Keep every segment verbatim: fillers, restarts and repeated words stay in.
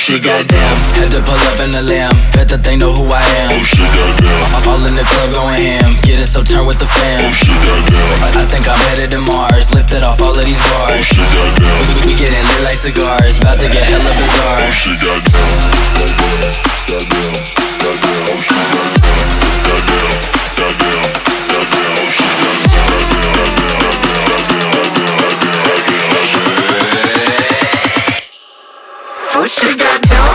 shit, goddamn. Had to pull up in the lamb, bet that they know who I am. Oh shit, goddamn. All in the club going ham, get it so turn with the fam. Oh shit, goddamn. I think I'm headed to Mars, lifted off all of these Oh bars. shit, goddamn. We, we getting lit like cigars, about to get hella bizarre. Oh shit, goddamn. Goddamn, goddamn, goddamn. Oh shit, goddamn. Goddamn, goddamn, oh shit, goddamn. Oh shit, goddamn.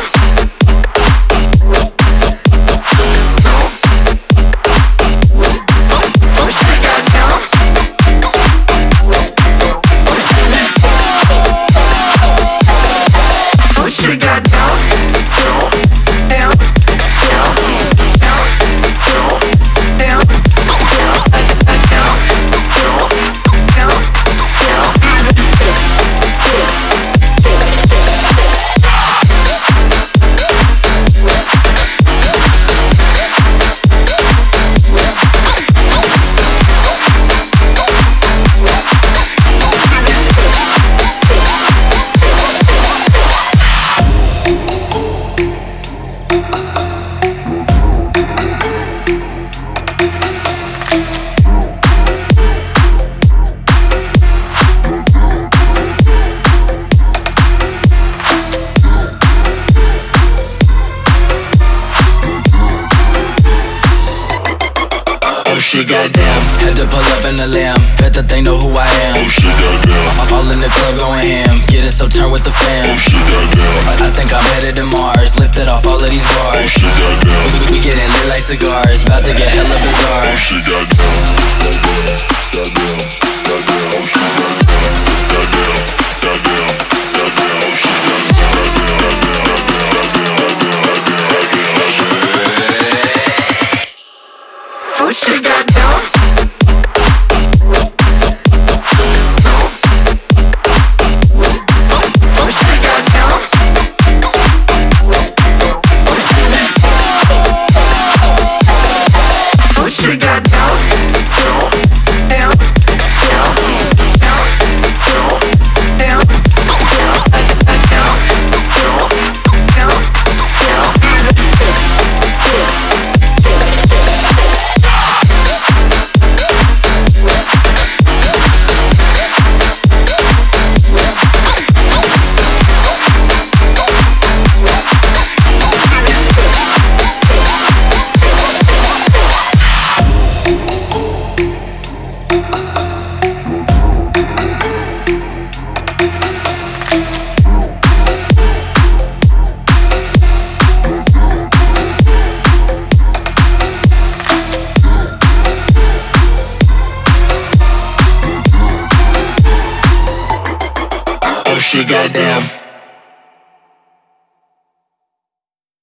Shit, goddamn. Had to pull up in the lamb, bet that they know who I am. Oh shit, goddamn. All in the club going ham, get it so turn with the fam. Oh shit, goddamn. I think I'm headed to Mars, lifted off all of these bars. Oh shit, goddamn. We, we getting lit like cigars, about to get hella bizarre. Oh shit, goddamn. Goddamn, goddamn, oh shit, goddamn. Goddamn, goddamn, goddamn, oh shit, goddamn. Oh shit, goddamn. Shit, goddamn.